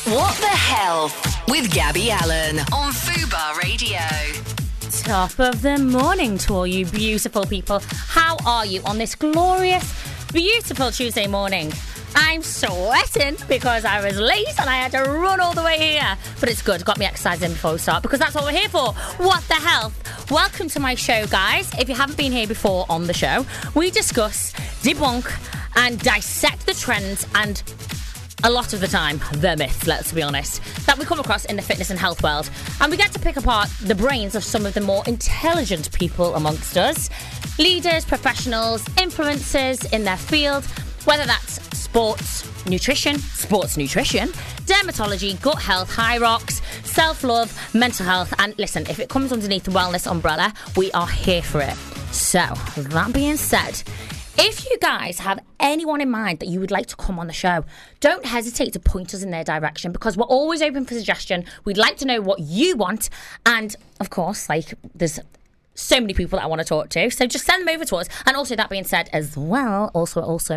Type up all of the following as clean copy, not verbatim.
What the Health with Gabby Allen on Fubar Radio. Top of the morning to all you beautiful people. How are you on this glorious, beautiful Tuesday morning? I'm sweating because I was late and I had to run all the way here. But it's good. Got me exercising before we start because that's what we're here for. What the Health? Welcome to my show, guys. If you haven't been here before on the show, we discuss, debunk and dissect the trends and a lot of the time, the myths, let's be honest, that we come across in the fitness and health world. And we get to pick apart the brains of some of the more intelligent people amongst us. Leaders, professionals, influencers in their field, whether that's sports nutrition, dermatology, gut health, high rocks, self-love, mental health. And listen, if it comes underneath the wellness umbrella, we are here for it. So, that being said, if you guys have anyone in mind that you would like to come on the show, don't hesitate to point us in their direction because we're always open for suggestion. We'd like to know what you want. And, of course, there's so many people that I want to talk to. So just send them over to us. And also, that being said as well, also,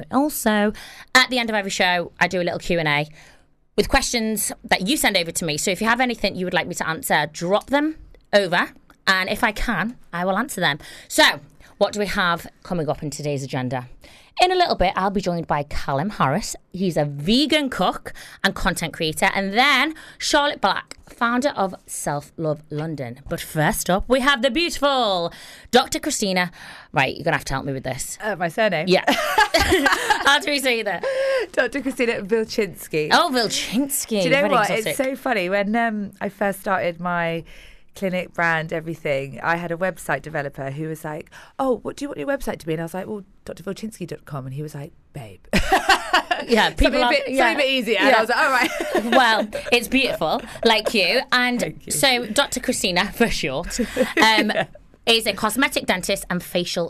at the end of every show, I do a little Q&A with questions that you send over to me. So if you have anything you would like me to answer, drop them over. And if I can, I will answer them. So what do we have coming up in today's agenda? In a little bit, I'll be joined by Callum Harris. He's a vegan cook and content creator. And then Charlotte Black, founder of Self Love London. But first up, we have the beautiful Dr. Christina. Right, you're going to have to help me with this. My surname? Yeah. How do we say that? Dr. Christina Wilczynski. Oh, Wilczynski. Do you know Very what? exotic. It's so funny. When I first started my clinic, brand, everything, I had a website developer who was like, oh, what do you want your website to be? And I was like, well, drwilczynski.com. And he was like, babe. Yeah, people something a bit easier. And I was like, all right. Well, it's beautiful, like you. And so Dr. Christina, for short, is a cosmetic dentist and facial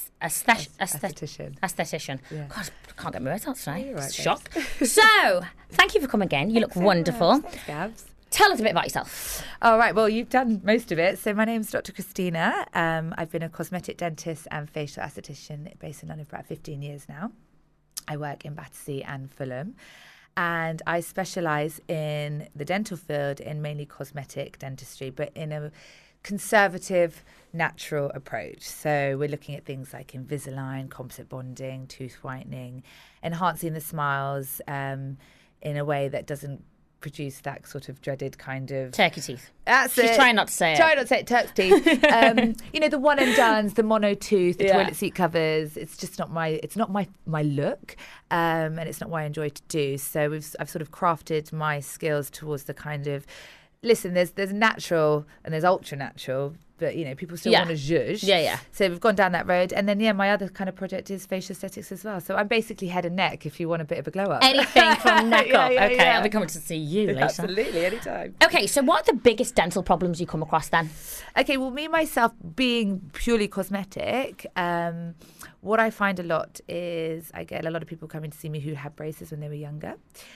aesthetician. Yeah. God, I can't get my words out tonight. Right, Shock. So, thank you for coming again. You look wonderful. Thanks, Gabs. Tell us a bit about yourself. All right. Well, you've done most of it. So my name's Dr. Christina. I've been a cosmetic dentist and facial aesthetician based in London for about 15 years now. I work in Battersea and Fulham. And I specialise in the dental field in mainly cosmetic dentistry, but in a conservative, natural approach. So we're looking at things like Invisalign, composite bonding, tooth whitening, enhancing the smiles in a way that doesn't produce that sort of dreaded kind of Turkey teeth. That's She's it. trying not to say it. Try not to say it. Turk's teeth. The one and dones, the mono tooth, the toilet seat covers. It's just not my. It's not my look, and it's not what I enjoy to do. So I've sort of crafted my skills towards the kind of. Listen, there's natural and there's ultra natural, but people still want to zhuzh. Yeah. So we've gone down that road, and then my other kind of project is facial aesthetics as well. So I'm basically head and neck. If you want a bit of a glow up, Anything from neck up. Yeah, Okay, yeah. I'll be coming to see you later. Absolutely, anytime. Okay, so what are the biggest dental problems you come across then? Okay, well, me, myself, being purely cosmetic, what I find a lot is I get a lot of people coming to see me who had braces when they were younger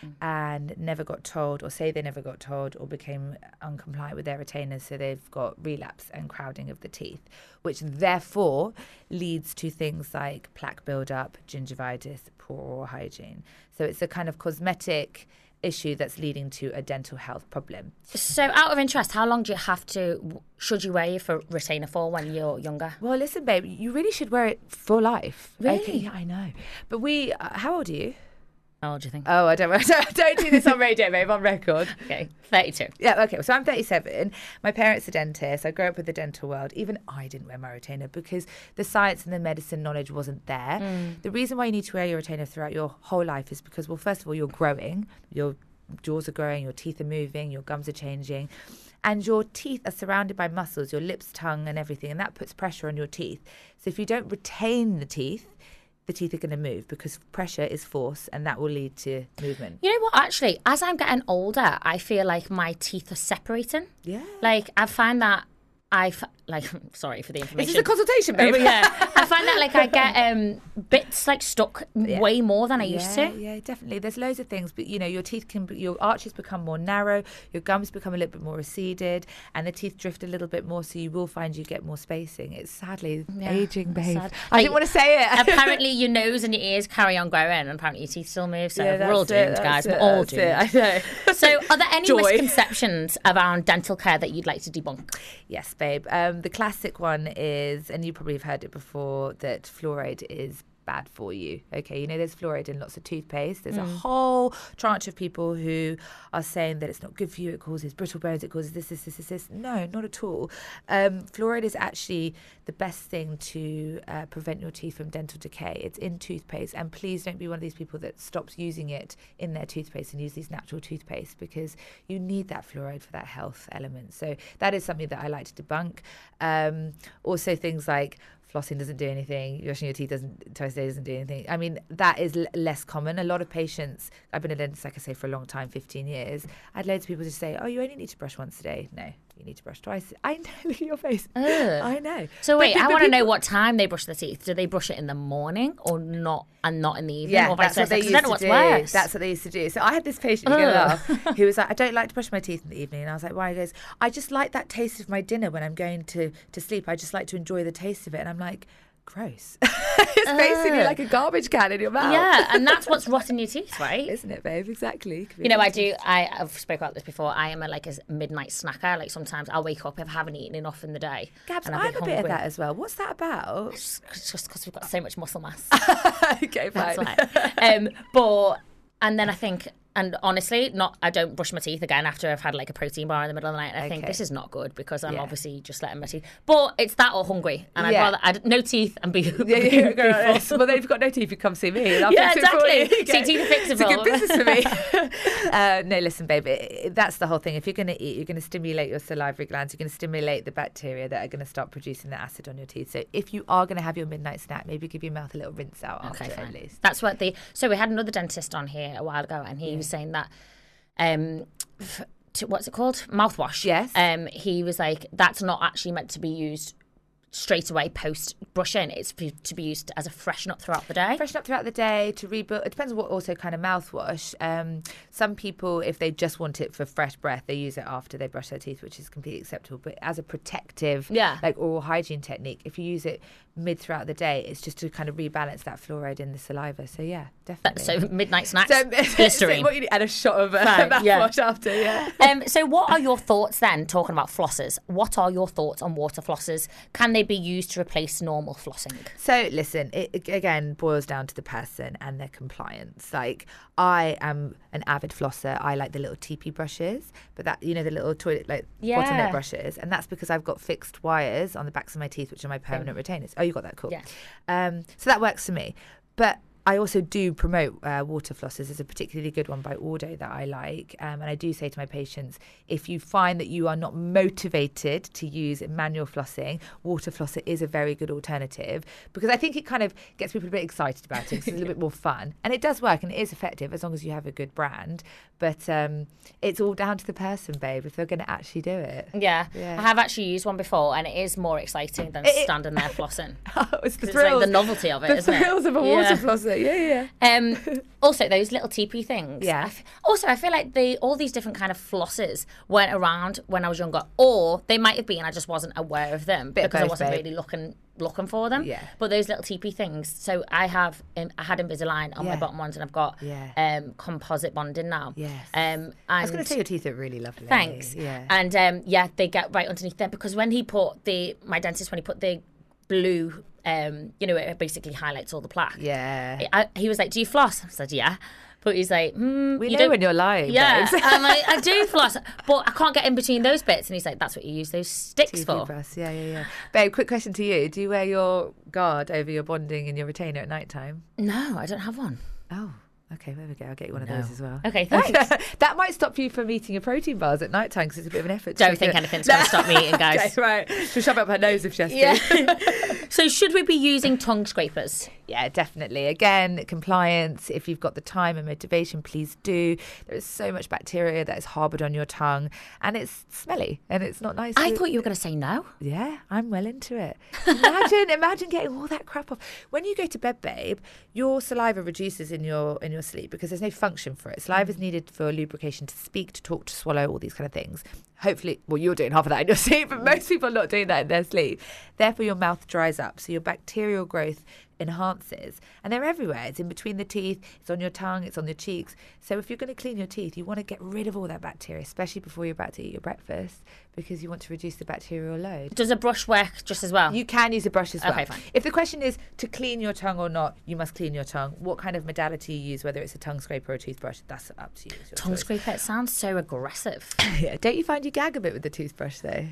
and never got told or say they never got told or became uncompliant with their retainers. So they've got relapse and crowding of the teeth, which therefore leads to things like plaque buildup, gingivitis, poor oral hygiene. So it's a kind of cosmetic issue that's leading to a dental health problem. So out of interest, how long should you wear your retainer for when you're younger? Well, listen, babe, you really should wear it for life. Really? Okay, yeah, I know. But how old are you? How old do you think? Oh, I don't do this on radio, babe, on record. Okay, 32. Yeah, okay, so I'm 37. My parents are dentists. I grew up with the dental world. Even I didn't wear my retainer because the science and the medicine knowledge wasn't there. The reason why you need to wear your retainer throughout your whole life is because, well, first of all, you're growing. Your jaws are growing, your teeth are moving, your gums are changing. And your teeth are surrounded by muscles, your lips, tongue, and everything. And that puts pressure on your teeth. So if you don't retain the teeth are going to move because pressure is force and that will lead to movement. You know what, actually, as I'm getting older, I feel like my teeth are separating. Yeah. Like, I find that like, sorry for the information. Is this a consultation, babe? Yeah, I find that like I get bits like stuck way more than I used to. Yeah, definitely. There's loads of things, but your arches become more narrow, your gums become a little bit more receded, and the teeth drift a little bit more. So you will find you get more spacing. It's sadly aging, babe. Sad. I didn't want to say it. Apparently, your nose and your ears carry on growing, and apparently your teeth still move. So we're all that's doomed, guys. We're all doomed. I know. So, are there any Joy. misconceptions around dental care that you'd like to debunk? Yes, babe. The classic one is, and you probably have heard it before, that fluoride is bad for you. Okay, there's fluoride in lots of toothpaste. There's a whole tranche of people who are saying that it's not good for you. It causes brittle bones. It causes this. No, not at all. Fluoride is actually the best thing to prevent your teeth from dental decay. It's in toothpaste, and please don't be one of these people that stops using it in their toothpaste and use these natural toothpaste, because you need that fluoride for that health element. So that is something that I like to debunk. Also, things like flossing doesn't do anything, brushing your teeth twice a day doesn't do anything. I mean, that is less common. A lot of patients, I've been a dentist, like I say, for a long time, 15 years. I had loads of people just say, oh, you only need to brush once a day. No, you need to brush twice. I know, look at your face. I know. So wait, I want to know what time they brush their teeth. Do they brush it in the morning or not, and not in the evening? Yeah, or that's what they used to do. Worse. That's what they used to do. So I had this patient, you're gonna laugh, who was like, I don't like to brush my teeth in the evening. And I was like, why? He goes, I just like that taste of my dinner when I'm going to sleep. I just like to enjoy the taste of it. And I'm like, gross. It's basically like a garbage can in your mouth. Yeah, and that's what's rotting your teeth, right? Isn't it, babe? Exactly. I've spoke about this before. I am a midnight snacker. Like sometimes I'll wake up if I haven't eaten enough in the day. Gabs, I'm a bit of that as well. What's that about? It's just because we've got so much muscle mass. Okay, fine. That's why. And then I think, and honestly, I don't brush my teeth again after I've had like a protein bar in the middle of the night. I think this is not good because I'm obviously just letting my teeth. But it's that or hungry, and I'd rather no teeth and be. Well, then if you've got no teeth, you come see me. And I'll yeah, fix exactly. It for you. See, teeth are fixable. It's a good business for me. No, listen, babe. That's the whole thing. If you're going to eat, you're going to stimulate your salivary glands. You're going to stimulate the bacteria that are going to start producing the acid on your teeth. So if you are going to have your midnight snack, maybe give your mouth a little rinse out after it, at least. That's what So we had another dentist on here a while ago, and he was saying that. What's it called? Mouthwash. Yes. He was like, that's not actually meant to be used straight away post brushing. It's to be used as a freshen up throughout the day. Freshen up throughout the day to rebuild. It depends on what also kind of mouthwash. Some people, if they just want it for fresh breath, they use it after they brush their teeth, which is completely acceptable. But as a protective, like oral hygiene technique, if you use it mid throughout the day, it's just to kind of rebalance that fluoride in the saliva. So yeah, definitely. So midnight snacks, Listerine. What you need, and a shot of mouthwash after. Yeah. So what are your thoughts then? Talking about flossers, what are your thoughts on water flossers? Can they be used to replace normal flossing? So listen, it again boils down to the person and their compliance. Like, I am an avid flosser. I like the little teepee brushes, but that, the little toilet bottleneck brushes, and that's because I've got fixed wires on the backs of my teeth, which are my permanent retainers. Oh, you got that? Cool. Yeah. So that works for me. But I also do promote water flossers. There's a particularly good one by Audo that I like. And I do say to my patients, if you find that you are not motivated to use manual flossing, water flosser is a very good alternative, because I think it kind of gets people a bit excited about it. It's a little bit more fun. And it does work, and it is effective as long as you have a good brand. But it's all down to the person, babe, if they're going to actually do it. Yeah. I have actually used one before, and it is more exciting than standing there flossing. It's the thrills. thrills. It's like the novelty of it, isn't it? The thrills of a water flosser. Yeah. Also, those little teepee things. Yeah. I feel like all these different kind of flosses weren't around when I was younger, or they might have been. I just wasn't aware of them because I wasn't really looking for them. Yeah. But those little teepee things. So I had Invisalign on my bottom ones, and I've got composite bonding now. Yes. And I was going to say your teeth are really lovely. Thanks. Yeah. And they get right underneath them, because when he put my dentist, when he put the blue, it basically highlights all the plaque. Yeah. He was like, do you floss? I said, yeah. But he's like, we know when you're lying. Yeah. Babes. I'm like, I do floss, but I can't get in between those bits. And he's like, that's what you use those sticks for. Yeah. Babe, quick question to you. Do you wear your guard over your bonding and your retainer at night time? No, I don't have one. Oh. Okay, there we go. I'll get you one of those as well. Okay, thanks. That might stop you from eating your protein bars at night time, because it's a bit of an effort. Don't think anything's going to stop me eating, guys. Okay, right. She'll shove up her nose if she has to. So should we be using tongue scrapers? Yeah, definitely. Again, compliance, if you've got the time and motivation, please do. There is so much bacteria that is harboured on your tongue, and it's smelly and it's not nice. I thought you were going to say no. Yeah, I'm well into it. Imagine getting all that crap off. When you go to bed, babe, your saliva reduces in your sleep because there's no function for it. Saliva is needed for lubrication, to speak, to talk, to swallow, all these kind of things. Hopefully, well, you're doing half of that in your sleep, but most people are not doing that in their sleep. Therefore, your mouth dries up. So your bacterial growth enhances, and they're everywhere. It's in between the teeth, it's on your tongue, it's on your cheeks. So if you're going to clean your teeth, you want to get rid of all that bacteria, especially before you're about to eat your breakfast, because you want to reduce the bacterial load. Does a brush work just as well? You can use a brush as well. Okay, fine. If the question is to clean your tongue or not, you must clean your tongue. What kind of modality you use, whether it's a tongue scraper or a toothbrush, that's up to you. Tongue scraper, it sounds so aggressive. Yeah. Don't you find you gag a bit with the toothbrush though?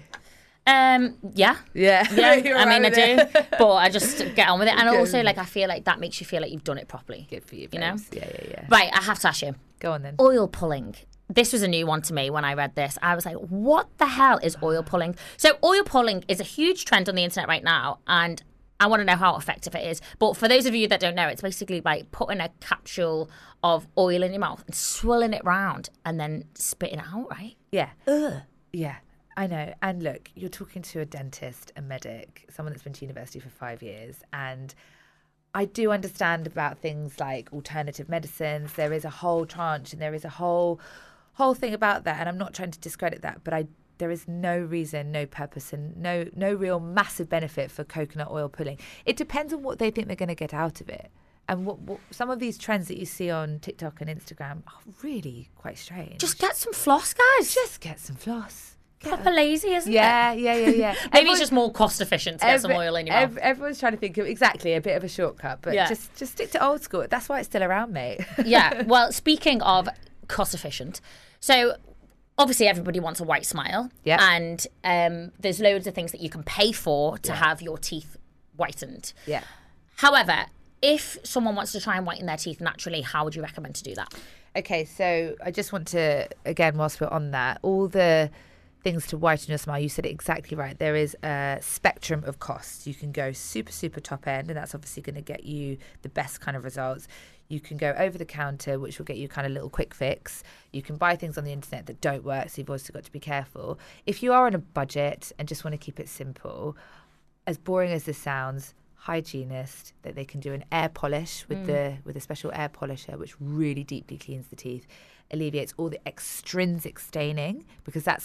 Yeah. Yeah. I mean, I do, but I just get on with it. And also, like, I feel like that makes you feel like you've done it properly. Good for you, you know? Yeah. Right, I have to ask you. Go on then. Oil pulling. This was a new one to me when I read this. I was like, what the hell is oil pulling? So oil pulling is a huge trend on the internet right now, and I want to know how effective it is. But for those of you that don't know, it's basically like putting a capsule of oil in your mouth and swirling it round and then spitting it out, right? Yeah. Ugh. Yeah. I know. And look, you're talking to a dentist, a medic, someone that's been to university for 5 years. And I do understand about things like alternative medicines. There is a whole tranche and there is a whole thing about that. And I'm not trying to discredit that, but there is no reason, no purpose, and no real massive benefit for coconut oil pulling. It depends on what they think they're going to get out of it. And what some of these trends that you see on TikTok and Instagram are really quite strange. Just get some floss, guys. Just get some floss. Proper lazy, isn't it? Yeah. Maybe it's just more cost efficient to get some oil in your mouth. Everyone's trying to think of exactly a bit of a shortcut, but just stick to old school. That's why it's still around, mate. Yeah. Well, speaking of cost efficient, so obviously everybody wants a white smile. Yeah. And there's loads of things that you can pay for to have your teeth whitened. Yeah. However, if someone wants to try and whiten their teeth naturally, how would you recommend to do that? Okay, so I just want to, again, whilst we're on that, all the things to whiten your smile, you said it exactly right. There is a spectrum of costs. You can go super, super top end, and that's obviously going to get you the best kind of results. You can go over the counter, which will get you kind of little quick fix. You can buy things on the internet that don't work, so you've also got to be careful. If you are on a budget and just want to keep it simple, as boring as this sounds, hygienist, that they can do an air polish with a special air polisher, which really deeply cleans the teeth, alleviates all the extrinsic staining, because that's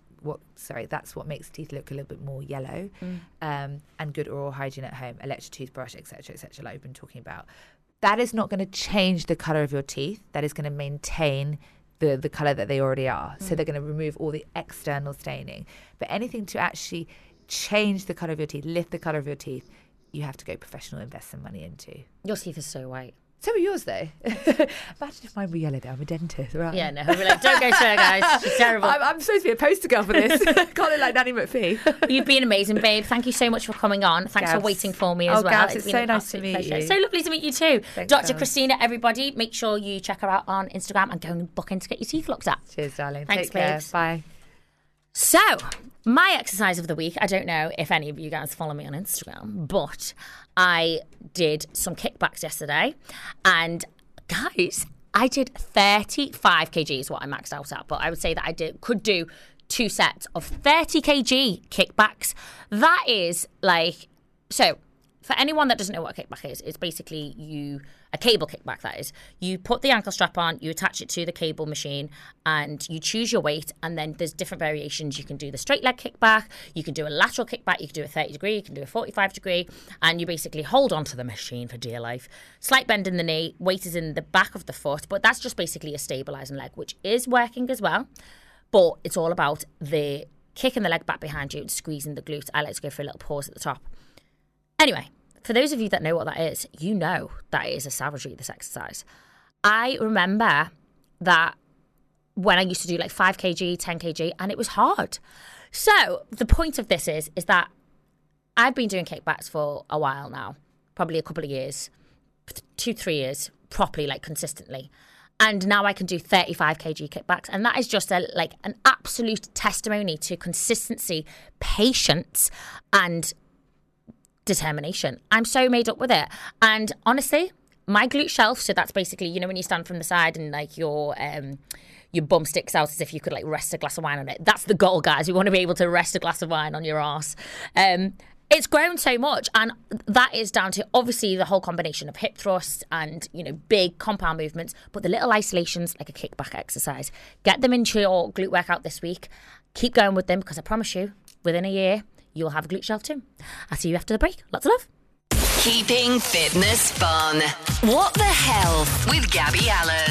that's what makes teeth look a little bit more yellow. And good oral hygiene at home, electric toothbrush, etc., like we've been talking about. That is not going to change the colour of your teeth. That is going to maintain the colour that they already are. So they're going to remove all the external staining. But anything to actually change the colour of your teeth, lift the colour of your teeth, you have to go professional, invest some money into. Your teeth are so white. So are yours, though. Imagine if mine were yellow. I'm a dentist, right? Yeah, no, we're like, don't go to her, guys. She's terrible. I'm supposed to be a poster girl for this. Can't look like Nanny McPhee. You've been amazing, babe. Thank you so much for coming on. Thanks for waiting for me as well. Gabs, it's so nice to meet you. So lovely to meet you too. Thanks, Dr. darling. Christina, everybody, make sure you check her out on Instagram and go and book in to get your teeth looked at. Cheers, darling. Thanks, Take care. babes. Bye. So, my exercise of the week, I don't know if any of you guys follow me on Instagram, but I did some kickbacks yesterday. And guys, I did 35 kgs, what I maxed out at, but I would say that I could do 2 sets of 30 kg kickbacks. That is like, so for anyone that doesn't know what a kickback is, it's basically a cable kickback, that is. You put the ankle strap on, you attach it to the cable machine, and you choose your weight, and then there's different variations. You can do the straight leg kickback, you can do a lateral kickback, you can do a 30 degree, you can do a 45 degree, and you basically hold onto the machine for dear life. Slight bend in the knee, weight is in the back of the foot, but that's just basically a stabilising leg, which is working as well. But it's all about the kicking the leg back behind you and squeezing the glute. I like to go for a little pause at the top. Anyway, for those of you that know what that is, you know that it is a savagery, this exercise. I remember that when I used to do like 5 kg, 10 kg, and it was hard. So the point of this is that I've been doing kickbacks for a while now, probably a couple of years, 2-3 years, properly, like consistently. And now I can do 35 kg kickbacks. And that is just an absolute testimony to consistency, patience, and determination. I'm so made up with it. And honestly, my glute shelf, so that's basically, you know, when you stand from the side and like your bum sticks out as if you could like rest a glass of wine on it. That's the goal, guys. We want to be able to rest a glass of wine on your arse. It's grown so much, and that is down to obviously the whole combination of hip thrusts and, you know, big compound movements, but the little isolations like a kickback exercise. Get them into your glute workout this week. Keep going with them, because I promise you, within a year, you'll have a glute shelf too. I'll see you after the break. Lots of love. Keeping fitness fun. What the Health with Gabby Allen.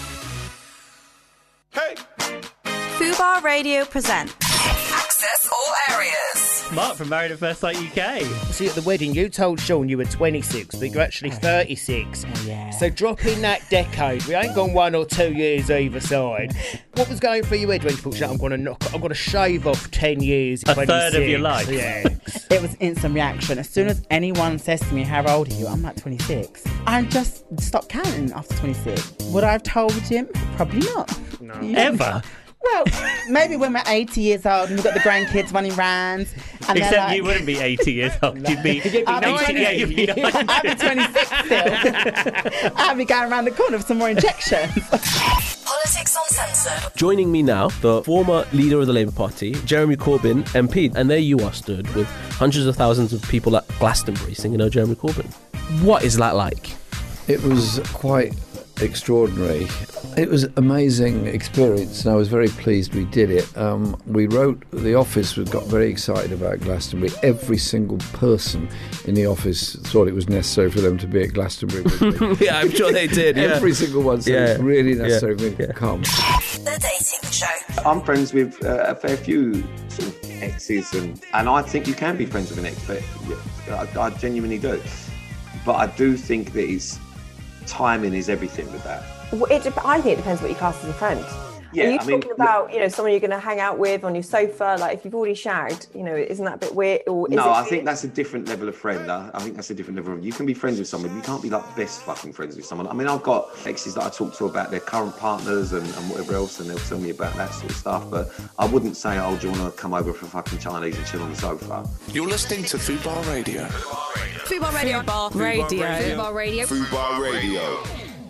Hey! Fubar Radio presents Access all areas. Mark from Married at First Sight UK. See, at the wedding, you told Sean you were 26, but you're actually 36. Oh, yeah. So drop in that decade. We ain't gone 1 or 2 years either side. What was going through your head when you thought, I'm going to shave off 10 years, A 26. third of your life. Yeah. It was instant reaction. As soon as anyone says to me, how old are you? I'm like 26. I just stopped counting after 26. Would I have told him? Probably not. No. Ever? Well, maybe when we're 80 years old and we've got the grandkids running rounds. And Except like, you wouldn't be 80 years old. You'd be 80. Yeah, you'd be 90. I'd be 26 still. I'd be going around the corner for some more injections. Politics Uncensored. Joining me now, the former leader of the Labour Party, Jeremy Corbyn, MP. And there you are stood with hundreds of thousands of people at Glastonbury singing "Oh Jeremy Corbyn." What is that like? It was quite extraordinary. It was an amazing experience, and I was very pleased we did it. The office got very excited about Glastonbury. Every single person in the office thought it was necessary for them to be at Glastonbury with me. Yeah, I'm sure they did. Every single one said it's really necessary for me to come. The Dating Show. I'm friends with a fair few sort of exes, and I think you can be friends with an ex, but I genuinely do. But I do think that timing is everything with that. I think it depends what you class as a friend. Yeah, Are you talking about, someone you're going to hang out with on your sofa? Like, if you've already shagged, isn't that a bit weird? Or is I think that's a different level of friend. I think that's a different level of... You can be friends with someone, you can't be like best fucking friends with someone. I mean, I've got exes that I talk to about their current partners and whatever else, and they'll tell me about that sort of stuff. But I wouldn't say, oh, do you want to come over for fucking Chinese and chill on the sofa? You're listening to Fubar Radio. Fubar Radio. Fubar Radio. Fubar Radio. Fubar Radio.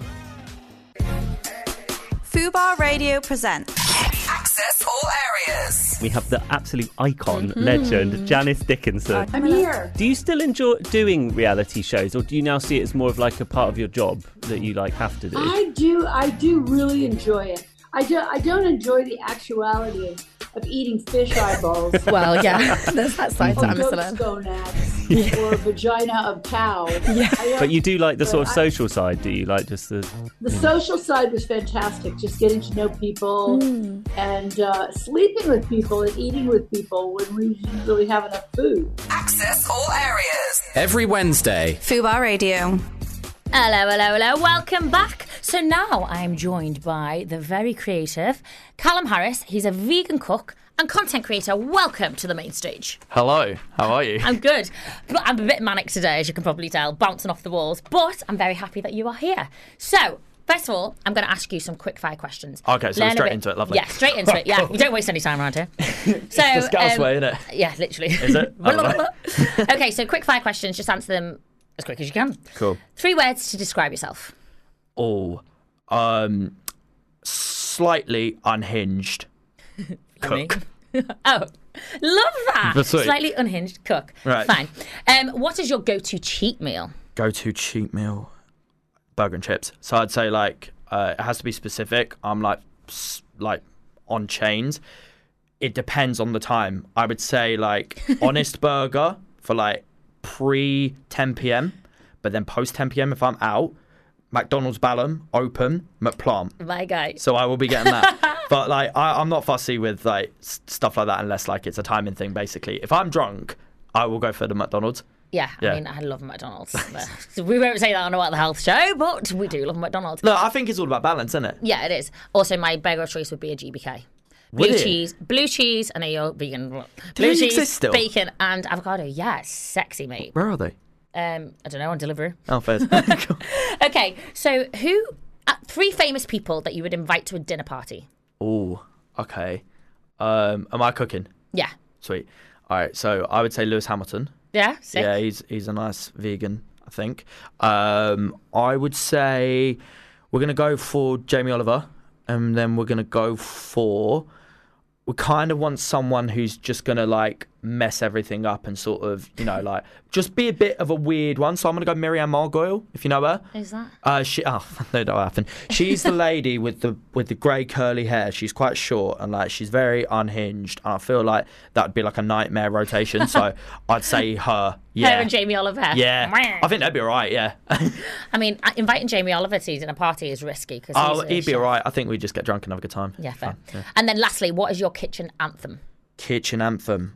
Fubar Radio presents Access all areas. We have the absolute icon, legend, Janice Dickinson. I'm here. Do you still enjoy doing reality shows, or do you now see it as more of like a part of your job that you like have to do? I do really enjoy it. I don't enjoy the actuality of eating fish eyeballs. Well, yeah, there's that side to Amazon. Gonads or vagina of cow. Yeah. But you do like the sort of social side, do you? Like just the social side was fantastic. Just getting to know people and sleeping with people and eating with people when we didn't really have enough food. Access all areas. Every Wednesday. Fubar Radio. Hello. Welcome back. So now I'm joined by the very creative Callum Harris. He's a vegan cook and content creator. Welcome to the main stage. Hello. How are you? I'm good. But I'm a bit manic today, as you can probably tell, bouncing off the walls. But I'm very happy that you are here. So, first of all, I'm going to ask you some quick fire questions. Okay, so straight into it. Lovely. Yeah, straight into it. Yeah, we don't waste any time around here. So, it's the Scouse way, isn't it? Yeah, literally. Is it? Okay, so quick fire questions. Just answer them as quick as you can. Cool. 3 words to describe yourself. Slightly unhinged. Cook. Oh, love that. That's sweet. Slightly unhinged cook. Right. Fine. What is your go-to cheat meal? Go-to cheat meal? Burger and chips. So I'd say it has to be specific. I'm like on chains. It depends on the time. I would say Honest Burger for pre 10 p.m. But then post 10 p.m. if I'm out, McDonald's Balham, open, McPlant. My guy. So I will be getting that. But I'm not fussy with stuff like that unless it's a timing thing, basically. If I'm drunk, I will go for the McDonald's. Yeah, I mean, I love McDonald's. So we won't say that on a What the Health show, but we do love McDonald's. No, I think it's all about balance, isn't it? Yeah, it is. Also, my burger of choice would be a GBK. Blue cheese, and a vegan. Blue cheese, bacon, and avocado. Yeah, sexy, mate. Where are they? I don't know, on delivery. Oh, fair. Cool. Okay, so 3 famous people that you would invite to a dinner party? Oh, okay. Am I cooking? Yeah. Sweet. All right, so I would say Lewis Hamilton. Yeah, sick. Yeah, he's a nice vegan, I think. I would say we're going to go for Jamie Oliver, and then we're going to go for... We kind of want someone who's just going to, like, mess everything up and sort of, you know, like, just be a bit of a weird one. So I'm going to go Miriam Margoyle, if you know her. Who's that? No, that'll happen. She's the lady with the grey curly hair. She's quite short and, like, she's very unhinged. And I feel like that would be, like, a nightmare rotation. So I'd say her. Yeah. Her and Jamie Oliver. Yeah. I think that'd be all right, yeah. I mean, inviting Jamie Oliver to a party is risky. Cause he'd be all right. I think we'd just get drunk and have a good time. Yeah, fair. Yeah. And then lastly, what is your kitchen anthem? Kitchen anthem.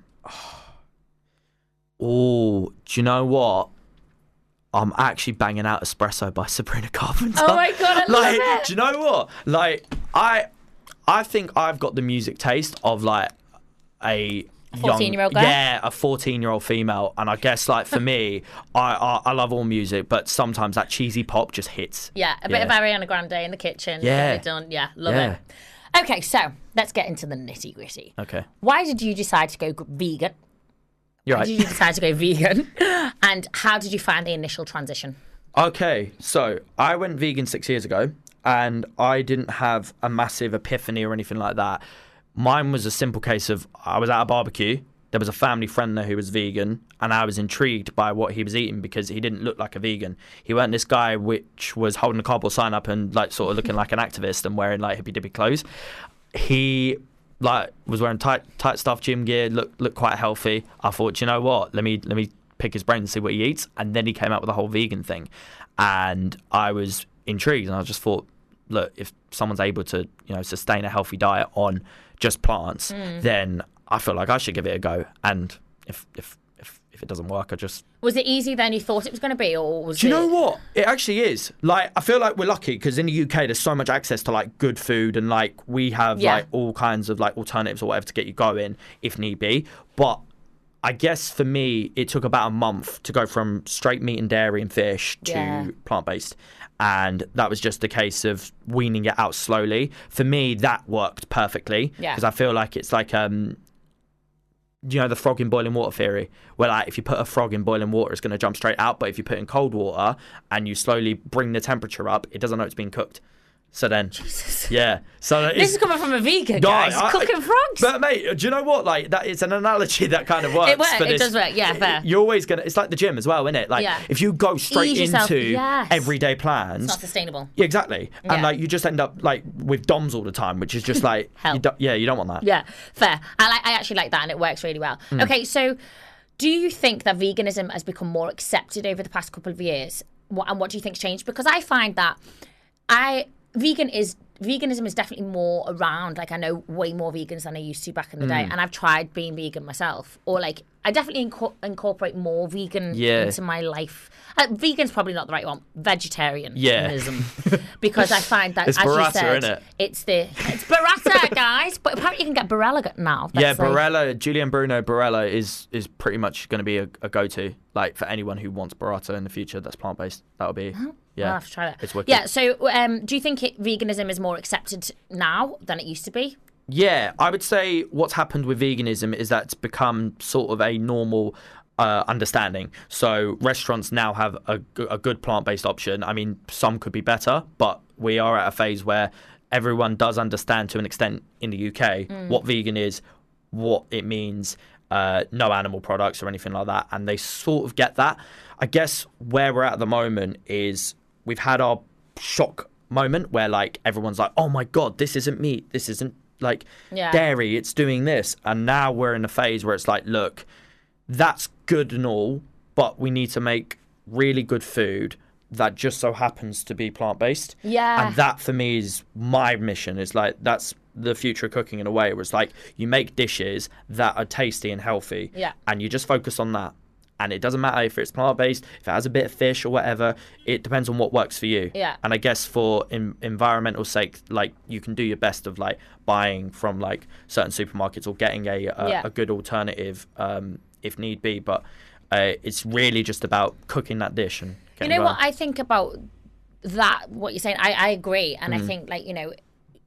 Oh, do you know what? I'm actually banging out Espresso by Sabrina Carpenter. Oh my God, I love it. Do you know what? Like, I think I've got the music taste of, like, a 14-year-old girl? Yeah, a 14-year-old female. And I guess, like, for me, I love all music, but sometimes that cheesy pop just hits. Yeah, a bit of Ariana Grande in the kitchen. Yeah. Get it done. Yeah, love it. Okay, so let's get into the nitty-gritty. Okay. Why did you decide to go vegan? You're Why right. did you decide to go vegan? And how did you find the initial transition? Okay, so I went vegan 6 years ago, and I didn't have a massive epiphany or anything like that. Mine was a simple case of I was at a barbecue. There was a family friend there who was vegan, and I was intrigued by what he was eating because he didn't look like a vegan. He weren't this guy which was holding a cardboard sign up and, like, sort of looking like an activist and wearing, like, hippy dippy clothes. He, like, was wearing tight stuff, gym gear, looked quite healthy. I thought, you know what? Let me pick his brain and see what he eats. And then he came out with the whole vegan thing, and I was intrigued. And I just thought, look, if someone's able to, you know, sustain a healthy diet on just plants, then I feel like I should give it a go. And if it doesn't work, I just... Was it easier than you thought it was going to be, or was Do you know what? It actually is. Like, I feel like we're lucky because in the UK there's so much access to, like, good food, and, like, we have like all kinds of, like, alternatives or whatever to get you going if need be. But I guess for me it took about a month to go from straight meat and dairy and fish to plant-based. And that was just a case of weaning it out slowly. For me, that worked perfectly because I feel like it's like you know, the frog in boiling water theory, where, like, if you put a frog in boiling water, it's going to jump straight out. But if you put it in cold water and you slowly bring the temperature up, it doesn't know it's being cooked. So then, yeah. So this is coming from a vegan, guys. Cooking frogs. But mate, do you know what? Like, that it's an analogy that kind of works. It works. It does work. Yeah, fair. You're always gonna. It's like the gym as well, isn't it? Like, if you go straight into everyday plans, it's not sustainable. Yeah, exactly. And like, you just end up like with DOMs all the time, which is just like, you don't want that. Yeah, fair. I actually like that, and it works really well. Okay, so do you think that veganism has become more accepted over the past couple of years? And what do you think's changed? Because I find that veganism is definitely more around. Like, I know way more vegans than I used to back in the day, and I've tried being vegan myself. Or, like, I definitely incorporate more vegan into my life. Vegan's probably not the right one. Vegetarianism, because I find that, it's as burrata, you said, isn't it? it's burrata, guys. But apparently you can get Barella now. That's Barella, Julian Bruno Barella is pretty much going to be a go-to, like, for anyone who wants burrata in the future that's plant-based. That'll be... Yeah, I'll have to try that. It's wicked. Yeah, so do you think veganism is more accepted now than it used to be? Yeah, I would say what's happened with veganism is that it's become sort of a normal understanding. So restaurants now have a good plant-based option. I mean, some could be better, but we are at a phase where everyone does understand to an extent in the UK what vegan is, what it means, no animal products or anything like that, and they sort of get that. I guess where we're at the moment is we've had our shock moment where, like, everyone's like, oh my God, this isn't meat, this isn't, like, dairy, it's doing this. And now we're in a phase where it's like, look, that's good and all, but we need to make really good food that just so happens to be plant-based. Yeah. And that, for me, is my mission. It's like, that's the future of cooking in a way, where it's like, you make dishes that are tasty and healthy, and you just focus on that. And it doesn't matter if it's plant-based, if it has a bit of fish or whatever. It depends on what works for you. Yeah. And I guess for environmental sake, like, you can do your best of, like, buying from, like, certain supermarkets or getting a good alternative if need be. But it's really just about cooking that dish and getting You know going. what I think about that, what you're saying? I agree. And I think, like, you know,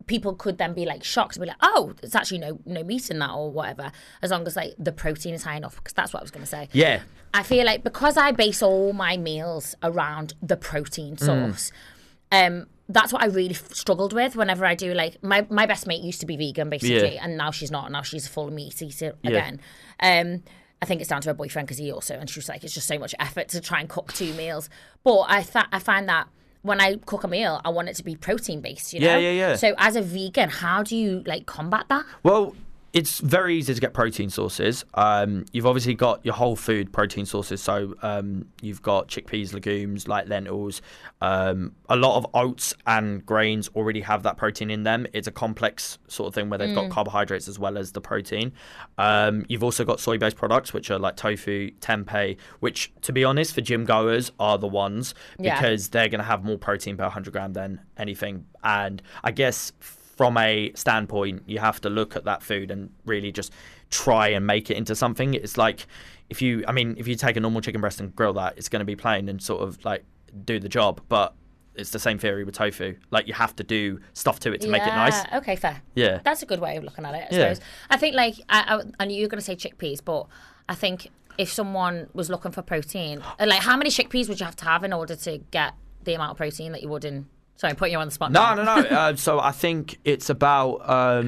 people could then be like shocked and be like, oh, there's actually no meat in that or whatever, as long as like the protein is high enough, because that's what I was going to say. Yeah. I feel like because I base all my meals around the protein source, that's what I really struggled with whenever I do, like, my best mate used to be vegan, basically, and now she's not. Now she's a full meat eater again. I think it's down to her boyfriend, because he also, and she was like, it's just so much effort to try and cook 2 meals. But I find that when I cook a meal, I want it to be protein based, you know? Yeah. So as a vegan, how do you like combat that? Well, it's very easy to get protein sources. You've obviously got your whole food protein sources. So you've got chickpeas, legumes, like lentils. A lot of oats and grains already have that protein in them. It's a complex sort of thing where they've got carbohydrates as well as the protein. You've also got soy-based products, which are like tofu, tempeh, which, to be honest, for gym goers are the ones, because they're going to have more protein per 100 gram than anything. And I guess from a standpoint, you have to look at that food and really just try and make it into something. It's like if you take a normal chicken breast and grill that, it's going to be plain and sort of like do the job. But it's the same theory with tofu. Like, you have to do stuff to it to make it nice. Okay, fair. Yeah. That's a good way of looking at it, I suppose. I think, like, I knew you were going to say chickpeas, but I think if someone was looking for protein, like, how many chickpeas would you have to have in order to get the amount of protein that you would in... Sorry, I'm putting you on the spot. No. So I think it's about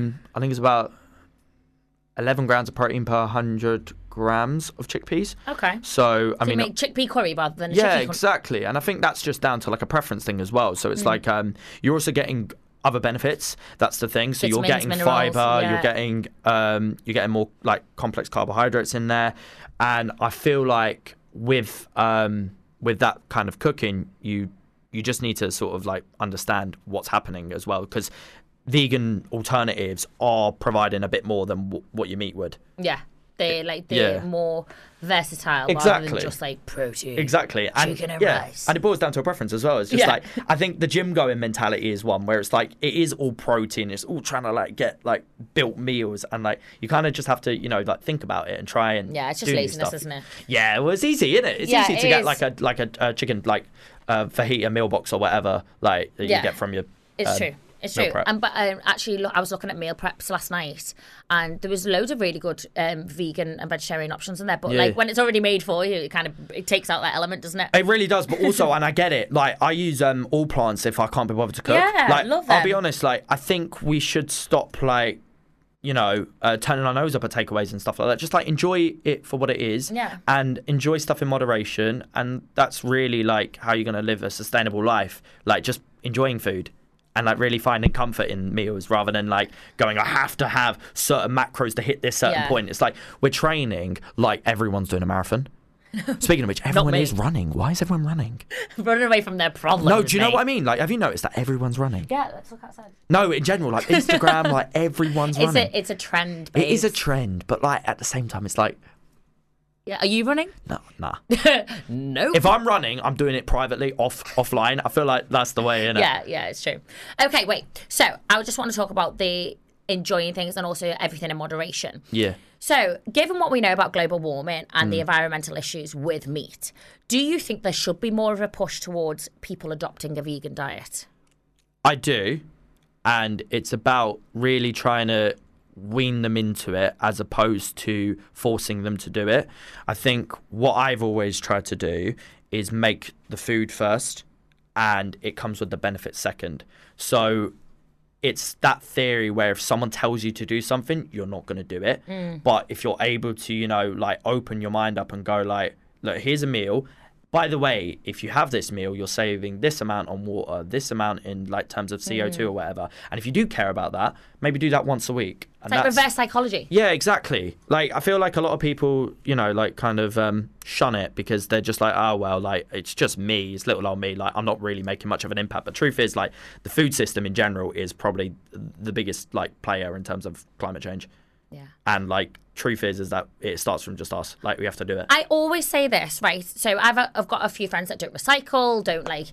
11 grams of protein per 100 grams of chickpeas. Okay. So I mean, you make chickpea curry rather than exactly. And I think that's just down to like a preference thing as well. So it's like you're also getting other benefits. That's the thing. So you're getting minerals, fiber. You're getting more like complex carbohydrates in there. And I feel like with that kind of cooking, you just need to sort of like understand what's happening as well, because vegan alternatives are providing a bit more than what your meat would. Yeah, they're more versatile rather than just like protein. Exactly, and chicken and rice. And it boils down to a preference as well. It's just like, I think the gym going mentality is one where it's like it is all protein. It's all trying to like get like built meals, and like you kind of just have to like think about it and try and it's just laziness, isn't it? Yeah, well, it's easy, isn't it? It's easy to get like a chicken like fajita meal box or whatever like that you get from your. It's true. It's true. But actually, I was looking at meal preps last night, and there was loads of really good vegan and vegetarian options in there. But like when it's already made for you, it takes out that element, doesn't it? It really does. But also, and I get it. Like, I use all plants if I can't be bothered to cook. Yeah, like, love them. I'll be honest. Like, I think we should stop like, turning our nose up at takeaways and stuff like that. Just like enjoy it for what it is, and enjoy stuff in moderation. And that's really like how you're going to live a sustainable life. Like, just enjoying food. And like really finding comfort in meals rather than like going, I have to have certain macros to hit this certain point. It's like we're training like everyone's doing a marathon. Speaking of which, everyone is running. Why is everyone running? Running away from their problems. No, do you know what I mean? Like, have you noticed that everyone's running? Yeah, let's look outside. No, in general, like Instagram, like everyone's running. It's a trend, babes. It is a trend, but like at the same time, it's like. Yeah, are you running? No, nah. No. If I'm running, I'm doing it privately, offline. I feel like that's the way, innit? Yeah, it's true. Okay, wait. So I just want to talk about the enjoying things and also everything in moderation. Yeah. So, given what we know about global warming and the environmental issues with meat, do you think there should be more of a push towards people adopting a vegan diet? I do, and it's about really trying to wean them into it as opposed to forcing them to do it. I think what I've always tried to do is make the food first and it comes with the benefits second. So it's that theory where if someone tells you to do something, you're not going to do it. But if you're able to, like open your mind up and go like, look, here's a meal. By the way, if you have this meal, you're saving this amount on water, this amount in like terms of CO2 or whatever. And if you do care about that, maybe do that once a week. And it's like reverse psychology. Yeah, exactly. Like, I feel like a lot of people, like kind of shun it because they're just like, oh, well, like, it's just me. It's little old me. Like, I'm not really making much of an impact. But truth is, like, the food system in general is probably the biggest, like, player in terms of climate change. Yeah. And like truth is that it starts from just us. Like, we have to do it. I always say this, right? So I've got a few friends that don't recycle,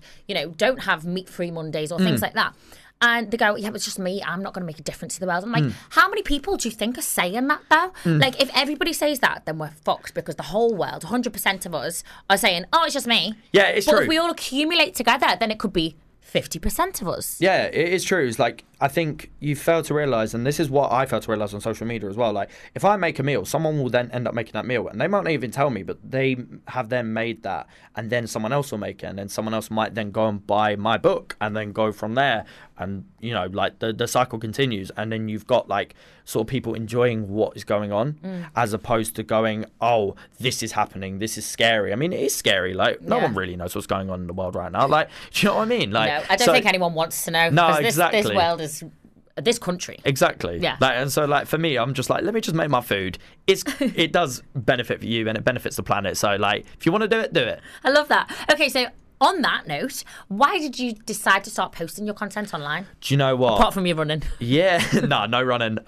don't have meat-free Mondays or things like that. And they go, yeah, but it's just me. I'm not going to make a difference to the world. I'm like, how many people do you think are saying that, though? Like, if everybody says that, then we're fucked because the whole world, 100% of us, are saying, oh, it's just me. Yeah, it's true. But true. if we all accumulate together, then it could be 50% of us. Yeah, it is true. It's like, I think you fail to realise, and this is what I fail to realise on social media as well, like, if I make a meal, someone will then end up making that meal, and they might not even tell me, but they have then made that, and then someone else will make it, and then someone else might then go and buy my book, and then go from there, and, you know, like, the cycle continues, and then you've got, like, sort of people enjoying what is going on, as opposed to going, oh, this is happening, this is scary. I mean, it is scary, like, no one really knows what's going on in the world right now, like, do you know what I mean? Like, no, I don't think anyone wants to know. No, this, exactly. This world is this country. Exactly. Yeah. Like, and so, like, for me, I'm just like, let me just make my food. It does benefit you, and it benefits the planet. So, like, if you want to do it, do it. I love that. Okay, so on that note, why did you decide to start posting your content online? Do you know what? Apart from you running. Yeah. No running.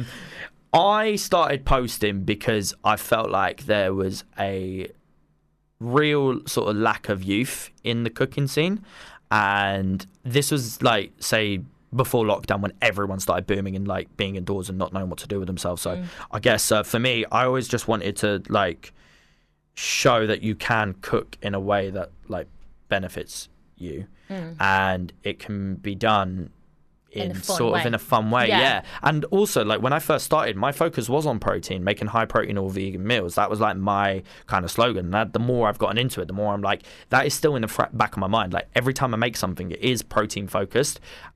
I started posting because I felt like there was a real sort of lack of youth in the cooking scene. And this was, like, say, before lockdown, when everyone started booming and, like, being indoors and not knowing what to do with themselves. So I guess for me, I always just wanted to, like, show that you can cook in a way that, like, benefits you, and it can be done in sort of in a fun way. Yeah. And also, like, when I first started, my focus was on protein, making high protein or vegan meals. That was, like, my kind of slogan. And the more I've gotten into it, the more I'm like, that is still in the back of my mind. Like, every time I make something, it is protein focused.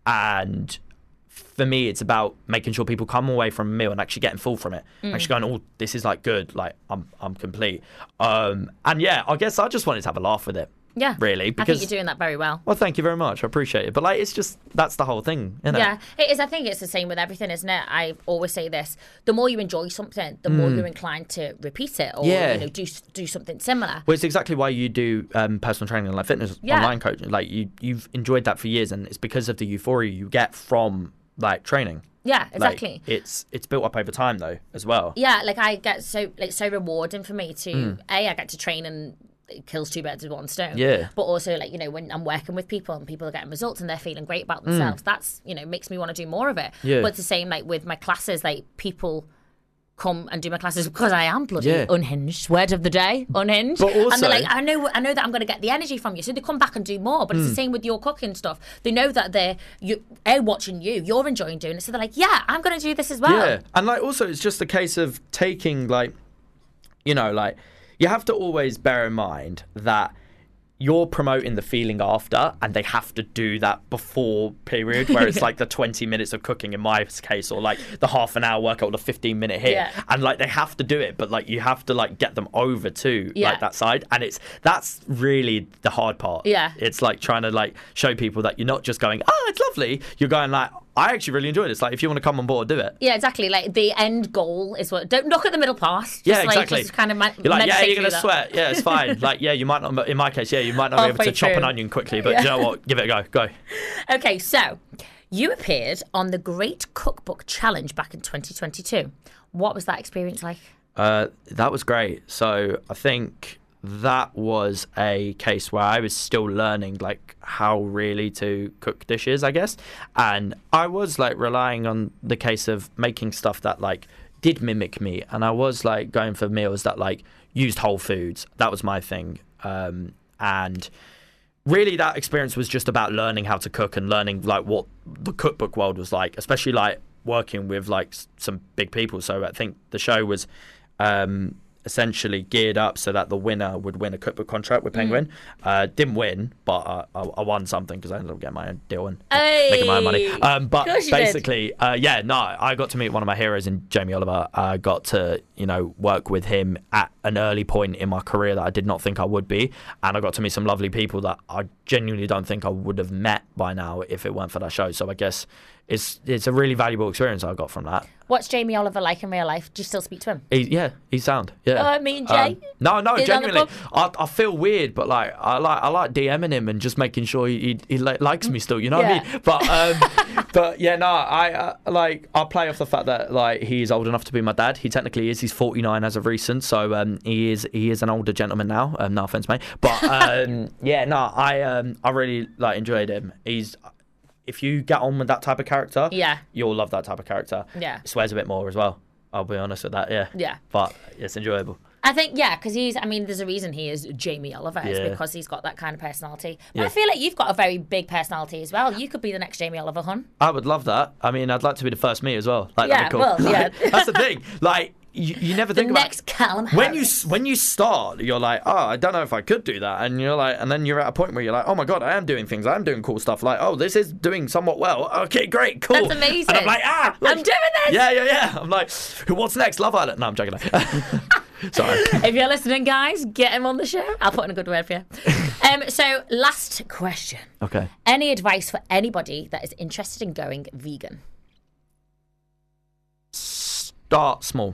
And for me, it's about making sure people come away from a meal and actually getting full from it. Actually going, oh, this is, like, good. Like, I'm complete. And yeah, I guess I just wanted to have a laugh with it. Yeah, really. Because, I think you're doing that very well. Well, thank you very much. I appreciate it. But, like, it's just, that's the whole thing, isn't it? Yeah, it is. I think it's the same with everything, isn't it? I always say this: the more you enjoy something, the more you're inclined to repeat it, or you know, do something similar. Well, it's exactly why you do personal training and, like, fitness online coaching. Like, you've enjoyed that for years, and it's because of the euphoria you get from, like, training. Yeah, exactly. Like, it's built up over time though as well. Yeah, like, I get so rewarding for me to I get to train, and it kills two birds with one stone. Yeah. But also, like, you know, when I'm working with people and people are getting results and they're feeling great about themselves, that's, you know, makes me want to do more of it. Yeah. But it's the same, like, with my classes, like, people come and do my classes because I am bloody unhinged. Word of the day, unhinged. But also, and they're like, I know that I'm going to get the energy from you, so they come back and do more. But it's the same with your cooking stuff. They know that they're watching you're enjoying doing it, so they're like, yeah, I'm going to do this as well. Yeah, and, like, also it's just a case of taking, like, you know, like, you have to always bear in mind that you're promoting the feeling after, and they have to do that before period, where it's like the 20 minutes of cooking in my case, or like the half an hour workout or the 15-minute hit. Yeah. And, like, they have to do it, but, like, you have to, like, get them over to like that side, and that's really the hard part. Yeah. It's like trying to, like, show people that you're not just going, oh, it's lovely. You're going, like, I actually really enjoyed it. It's like, if you want to come on board, do it. Yeah, exactly. Like, the end goal is what. Don't look at the middle part. Just, yeah, exactly. Like, just kind of you're like, yeah, you're going to sweat. Yeah, it's fine. Like, yeah, you might not. In my case, yeah, you might not be able to chop an onion quickly, but you know what? Give it a go. Go. Okay, so you appeared on the Great Cookbook Challenge back in 2022. What was that experience like? That was great. So I think that was a case where I was still learning, like, how really to cook dishes, I guess. And I was, like, relying on the case of making stuff that, like, did mimic me. And I was, like, going for meals that, like, used whole foods. That was my thing. And really that experience was just about learning how to cook and learning, like, what the cookbook world was like, especially, like, working with, like, some big people. So I think the show was essentially geared up so that the winner would win a cookbook contract with Penguin. Didn't win, but I won something because I ended up getting my own deal and making my own money. But basically, I got to meet one of my heroes in Jamie Oliver. I got to, you know, work with him at an early point in my career that I did not think I would be, and I got to meet some lovely people that I genuinely don't think I would have met by now if it weren't for that show. So I guess it's a really valuable experience I got from that. What's Jamie Oliver like in real life? Do you still speak to him? He's sound. Yeah. Me and Jay. No, genuinely. I feel weird, but, like, I like DMing him and just making sure he likes me still. You know what I mean? But yeah, no, I play off the fact that, like, he's old enough to be my dad. He technically is. He's 49 as of recent, so he is an older gentleman now. No offense, mate. But yeah, no, I really, like, enjoyed him. If you get on with that type of character, you'll love that type of character. Yeah. It swears a bit more as well. I'll be honest with that, yeah. Yeah. But it's enjoyable. I think, because there's a reason he is Jamie Oliver. It's Yeah. because he's got that kind of personality. But Yeah. I feel like you've got a very big personality as well. You could be the next Jamie Oliver, hun. I would love that. I mean, I'd like to be the first me as well. Like, Yeah, that'd be cool. well, yeah. Like, that's the thing. Like, you never think The about next Callum when Harris. you start, you're like, oh, I don't know if I could do that, and you're like, and then you're at a point where you're like, oh my god, I am doing things, I am doing cool stuff. Like, oh, this is doing somewhat well. Okay, great, cool. That's amazing. And I'm like, I'm doing this. Yeah. I'm like, what's next? Love Island? No, I'm joking. Sorry. If you're listening, guys, get him on the show. I'll put in a good word for you. So, last question. Okay. Any advice for anybody that is interested in going vegan? Start small.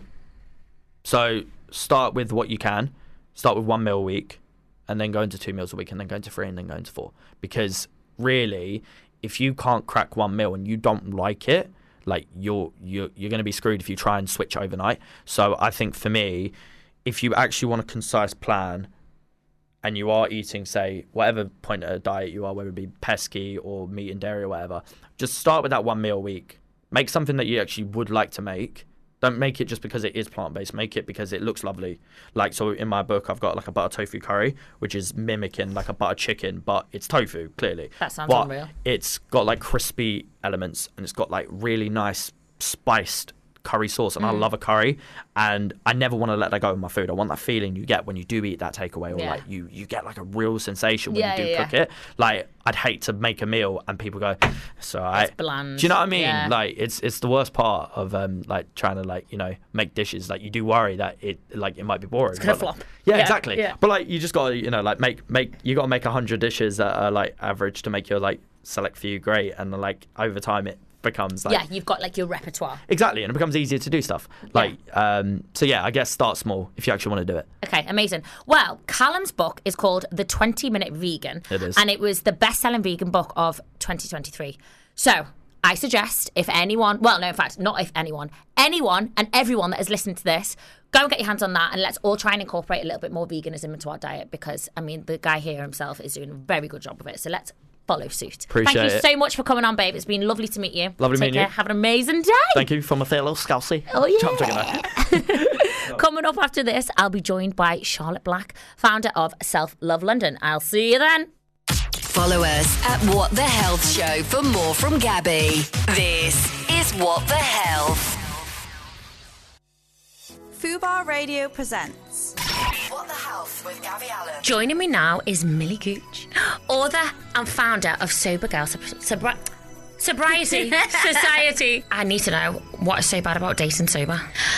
So start with what you can. Start with 1 meal a week, and then go into 2 meals a week, and then go into 3, and then go into 4. Because really, if you can't crack 1 meal and you don't like it, like you're going to be screwed if you try and switch overnight. So I think for me, if you actually want a concise plan, and you are eating, say, whatever point of a diet you are, whether it be pesky or meat and dairy or whatever, just start with that 1 meal a week. Make something that you actually would like to make. Don't make it just because it is plant-based. Make it because it looks lovely. Like, so in my book, I've got like a butter tofu curry, which is mimicking like a butter chicken, but it's tofu, clearly. That sounds but unreal. It's got like crispy elements, and it's got like really nice spiced curry sauce, and I love a curry, and I never want to let that go in my food. I want that feeling you get when you do eat that takeaway, or Yeah. like you get like a real sensation when Yeah, you do yeah, cook it. Like, I'd hate to make a meal and people go, it's alright. It's bland. Do you know what I mean? Yeah. Like, it's the worst part of like trying to like, you know, make dishes. Like, you do worry that it might be boring. It's gonna but, like, flop. yeah, Yeah, exactly. yeah. But like, you just gotta, you know, like you gotta make 100 dishes that are like average to make your like select few great, and like over time it becomes like You've got like your repertoire. exactly, and it becomes easier to do stuff. Like, so yeah, I guess start small if you actually want to do it. Okay, amazing. Well, Callum's book is called The 20-Minute Vegan. It is. And it was the best-selling vegan book of 2023. So, I suggest if anyone, well, no, in fact, not if anyone and everyone that has listened to this, go and get your hands on that, and let's all try and incorporate a little bit more veganism into our diet, because, I mean, the guy here himself is doing a very good job of it. So let's follow suit. Appreciate Thank you it. so much for coming on, babe. It's been lovely to meet you. Lovely Take meeting you. care. Have an amazing day. Thank you for my little scousey. Oh, yeah. I'm joking, though. Coming up after this, I'll be joined by Charlotte Black, founder of Self Love London. I'll see you then. Follow us at What the Health Show for more from Gabby. This is What the Health. Fubar Radio presents What the Health with Gabby Allen. Joining me now is Millie Gooch, author and founder of Sober Girl Sobriety Society. I need to know, what is so bad about dating sober?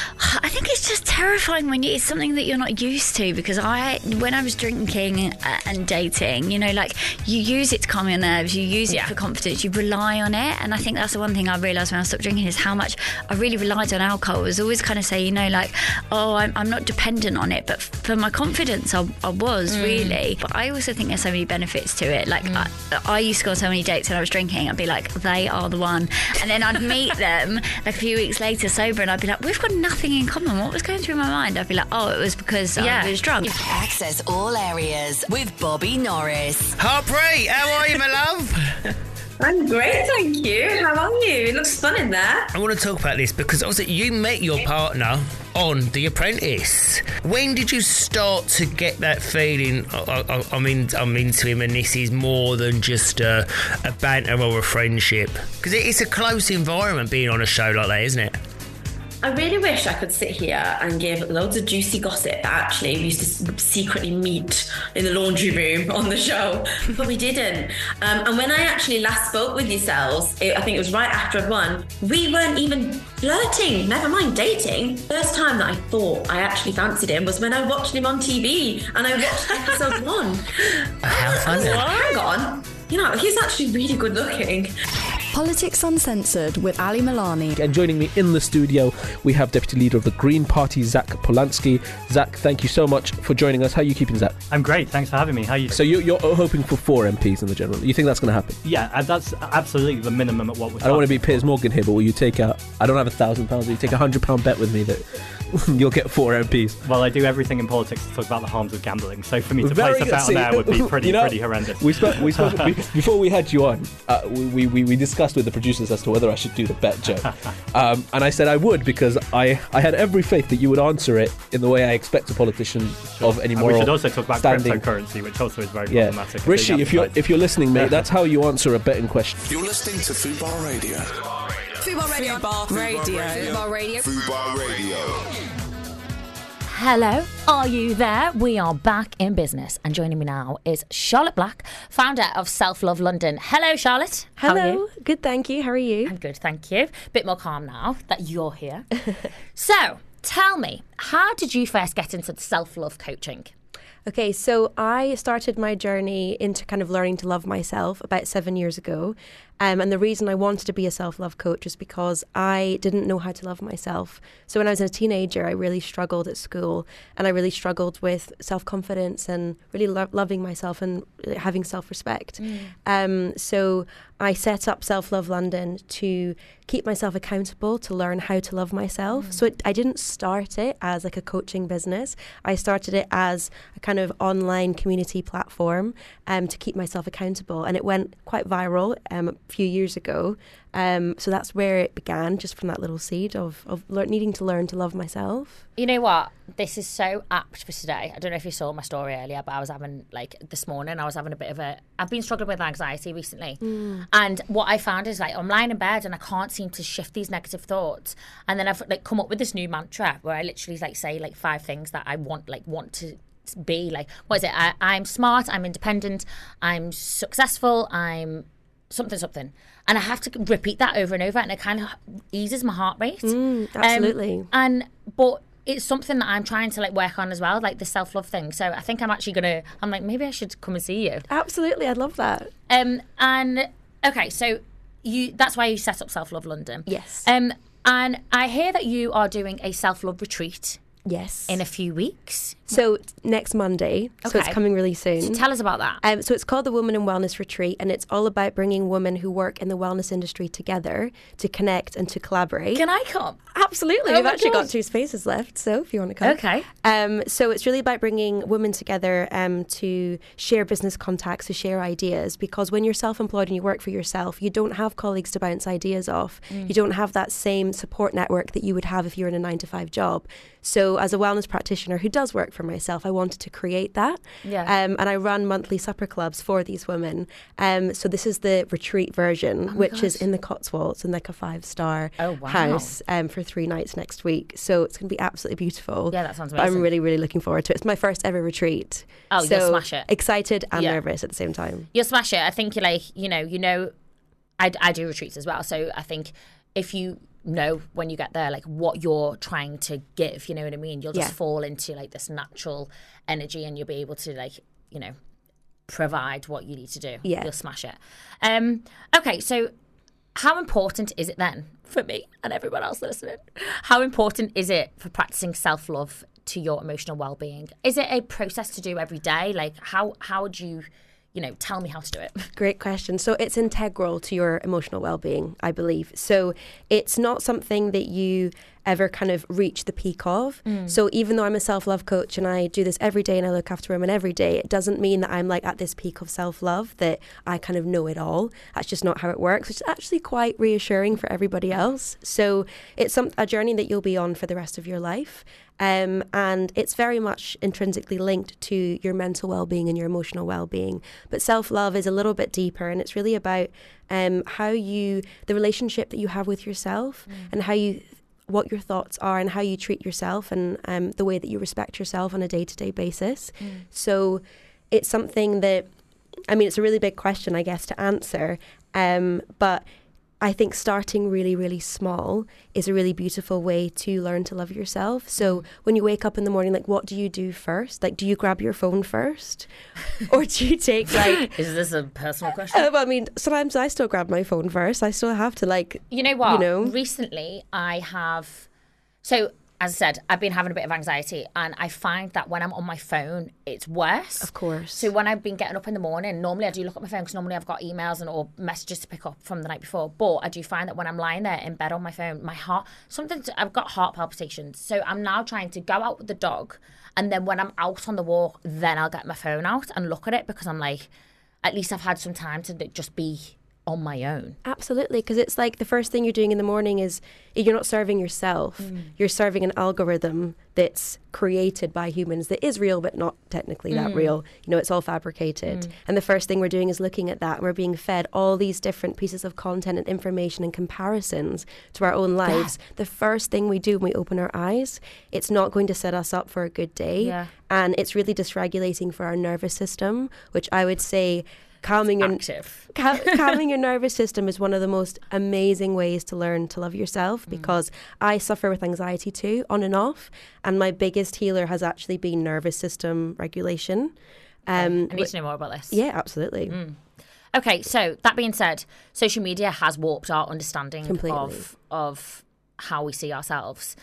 I think it's just terrifying when it's something that you're not used to, because when I was drinking and dating, you know, like, you use it to calm your nerves, you use it for confidence, you rely on it. And I think that's the one thing I realised when I stopped drinking, is how much I really relied on alcohol. I was always kind of say, you know, like, oh, I'm not dependent on it, but for my confidence I was really. But I also think there's so many benefits to it. Like, I used to go on so many dates when I was drinking. I'd be like, they are the one, and then I'd meet them a few weeks later sober, and I'd be like, we've got nothing in common. What was going through my mind? I'd be like, oh, it was because I was drunk. Access all areas with Bobby Norris. Harpreet, how are you, my love? I'm great, thank you. How are you? It looks fun in there. I want to talk about this because obviously you met your partner on The Apprentice. When did you start to get that feeling, I'm into him, and this is more than just a banter or a friendship? Because it's a close environment being on a show like that, isn't it? I really wish I could sit here and give loads of juicy gossip. Actually, we used to secretly meet in the laundry room on the show, but we didn't. And when I actually last spoke with yourselves, I think it was right after I'd won, we weren't even flirting, never mind dating. First time that I thought I actually fancied him was when I watched him on TV, and I watched episode 1. How funny. Hang on, you know, he's actually really good looking. Politics Uncensored with Ali Milani. And joining me in the studio, we have Deputy Leader of the Green Party, Zach Polanski. Zach, thank you so much for joining us. How are you keeping, Zach? I'm great, thanks for having me. How are you? So you're hoping for 4 MPs in the general. You think that's going to happen? Yeah, that's absolutely the minimum at what we're I don't want to be Piers Morgan here, but will you take I don't have £1,000, will you take £100 bet with me that you'll get 4 MPs? Well, I do everything in politics to talk about the harms of gambling, so for me to place us out there would be pretty horrendous. We spoke before we had you on. We discussed discussed with the producers as to whether I should do the bet, Joe. And I said I would because I had every faith that you would answer it in the way I expect a politician of any moral we should also talk about standing. cryptocurrency, which also is very problematic. Rishi, if you're listening, mate, that's how you answer a betting question. You're listening to Fubar Radio. Fubar Radio. Fubar Radio. Fubar Radio. Hello, are you there? We are back in business, and joining me now is Charlotte Black, founder of Self Love London. Hello, Charlotte. How are you? Good, thank you. How are you? I'm good, thank you. Bit more calm now that you're here. So, tell me, how did you first get into self-love coaching? Okay, so I started my journey into kind of learning to love myself about 7 years ago. And the reason I wanted to be a self-love coach is because I didn't know how to love myself. So when I was a teenager, I really struggled at school, and I really struggled with self-confidence and really loving myself and having self-respect. So I set up Self Love London to keep myself accountable, to learn how to love myself. So I didn't start it as like a coaching business. I started it as a kind of online community platform to keep myself accountable. And it went quite viral a few years ago. So that's where it began, just from that little seed of needing to learn to love myself. You know what? This is so apt for today. I don't know if you saw my story earlier, but I was having, this morning, I've been struggling with anxiety recently. And what I found is, I'm lying in bed and I can't seem to shift these negative thoughts. And then I've, come up with this new mantra where I literally, say, 5 things that I want to be. What is it? I'm smart, I'm independent, I'm successful, I'm something. And I have to repeat that over and over, and it kind of eases my heart rate. Absolutely. But it's something that I'm trying to work on as well, the self-love thing. So I think I'm actually maybe I should come and see you. Absolutely, I'd love that. And okay, so that's why you set up Self Love London. Yes. And I hear that you are doing a self-love retreat. Yes. In a few weeks. So next Monday. Okay. So it's coming really soon. So tell us about that. So it's called the Women in Wellness Retreat, and it's all about bringing women who work in the wellness industry together to connect and to collaborate. Can I come? Absolutely. We've actually got 2 spaces left, so if you want to come. Okay. So it's really about bringing women together to share business contacts, to share ideas, because when you're self-employed and you work for yourself, you don't have colleagues to bounce ideas off. You don't have that same support network that you would have if you're in a 9-to-5 job. So as a wellness practitioner who does work for myself, I wanted to create that. Yeah. And I run monthly supper clubs for these women. So this is the retreat version, which is in the Cotswolds in a 5-star house for 3 nights next week. So it's going to be absolutely beautiful. Yeah, that sounds amazing. I'm really, really looking forward to it. It's my first ever retreat. Oh, so you'll smash it. Excited and nervous at the same time. You'll smash it. I think you're I do retreats as well. So I think if you know when you get there what you're trying to give, you know what I mean, you'll just fall into this natural energy, and you'll be able to provide what you need to do. You'll smash it. Okay, so how important is it then for me and everyone else listening, how important is it for practicing self-love to your emotional well-being? Is it a process to do every day? How would you tell me how to do it? Great question. So it's integral to your emotional well-being, I believe. So it's not something that you ever kind of reach the peak of. So even though I'm a self-love coach and I do this every day and I look after women every day, it doesn't mean that I'm at this peak of self-love, that I kind of know it all. That's just not how it works, which is actually quite reassuring for everybody else. So it's a journey that you'll be on for the rest of your life. And it's very much intrinsically linked to your mental well-being and your emotional well-being. But self-love is a little bit deeper, and it's really about the relationship that you have with yourself and what your thoughts are and how you treat yourself, and the way that you respect yourself on a day-to-day basis. So it's something that, it's a really big question, I guess, to answer. But I think starting really, really small is a really beautiful way to learn to love yourself. So when you wake up in the morning, what do you do first? Do you grab your phone first? Or do you take Is this a personal question? Sometimes I still grab my phone first. I still have to You know what? Recently I have... So... As I said, I've been having a bit of anxiety, and I find that when I'm on my phone, it's worse. Of course. So when I've been getting up in the morning, normally I do look at my phone because normally I've got emails or messages to pick up from the night before. But I do find that when I'm lying there in bed on my phone, my heart, I've got heart palpitations. So I'm now trying to go out with the dog, and then when I'm out on the walk, then I'll get my phone out and look at it, because I'm at least I've had some time to just be on my own. Absolutely, because it's like the first thing you're doing in the morning is you're not serving yourself. You're serving an algorithm that's created by humans that is real but not technically that real. You know, it's all fabricated. And the first thing we're doing is looking at that. We're being fed all these different pieces of content and information and comparisons to our own lives. The first thing we do when we open our eyes, it's not going to set us up for a good day. And it's really dysregulating for our nervous system, which I would say calming your nervous system is one of the most amazing ways to learn to love yourself, because I suffer with anxiety too, on and off, and my biggest healer has actually been nervous system regulation. I need to know more about this. Yeah, absolutely. Okay, so that being said, social media has warped our understanding of how we see ourselves.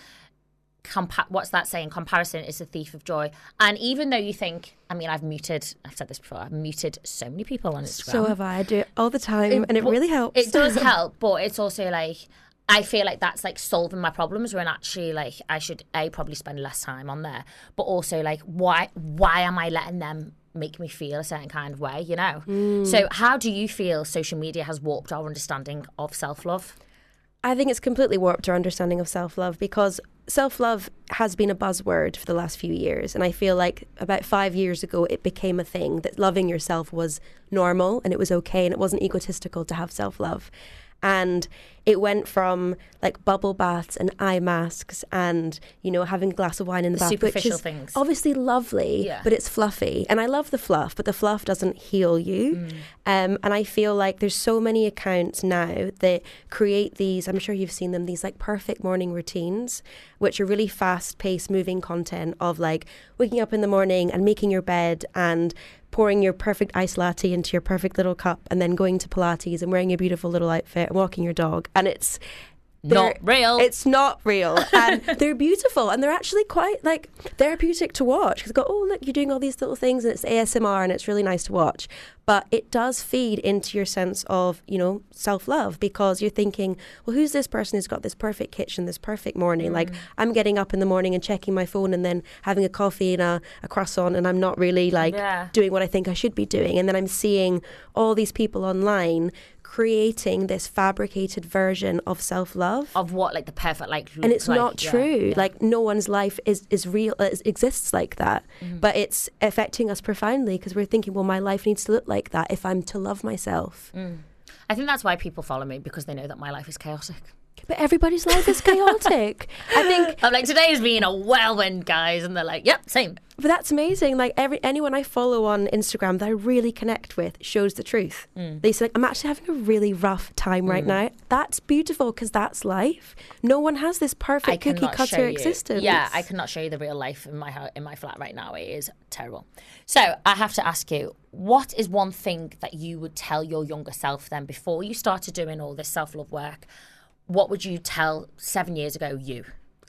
What's that saying? Comparison is the thief of joy. And even though you think, I mean, I've said this before, I've muted so many people on Instagram. So have I do it all the time, and it really helps. It does help, but it's also like, I feel like that's like solving my problems, when actually like I should probably spend less time on there. But also like, why am I letting them make me feel a certain kind of way, you know? So how do you feel social media has warped our understanding of self-love? I think it's completely warped our understanding of self-love, because self-love has been a buzzword for the last few years. And I feel like about 5 years ago, it became a thing that loving yourself was normal and it was okay and it wasn't egotistical to have self-love. And it went from like bubble baths and eye masks and, you know, having a glass of wine in the bath, superficial which is things. Obviously lovely, but it's fluffy. And I love the fluff, but the fluff doesn't heal you. And I feel like there's so many accounts now that create these, I'm sure you've seen them, these like perfect morning routines, which are really fast-paced, moving content of like waking up in the morning and making your bed and pouring your perfect iced latte into your perfect little cup and then going to Pilates and wearing your beautiful little outfit and walking your dog. And it's not real. It's not real. And they're beautiful, and they're actually quite like therapeutic to watch, because go, oh look, you're doing all these little things and it's ASMR and it's really nice to watch. But it does feed into your sense of, you know, self-love, because you're thinking, well, who's this person who's got this perfect kitchen, this perfect morning? Like, I'm getting up in the morning and checking my phone and then having a coffee and a croissant, and I'm not really like doing what I think I should be doing. And then I'm seeing all these people online creating this fabricated version of self-love, of what, like the perfect, like, and it's not true. Like, no one's life is real, exists like that. But it's affecting us profoundly, because we're thinking, well, my life needs to look like that if I'm to love myself. I think that's why people follow me, because they know that my life is chaotic. But everybody's life is chaotic. I think I'm like, today is being a whirlwind, guys, and they're like, yep, same. But that's amazing. Like, anyone I follow on Instagram that I really connect with shows the truth. They say, like, I'm actually having a really rough time right now. That's beautiful, because that's life. No one has this perfect cookie cutter existence. Yeah, I cannot show you the real life in my flat right now. It is terrible. So I have to ask you, what is one thing that you would tell your younger self then, before you started doing all this self-love work? What would you tell 7 years ago you?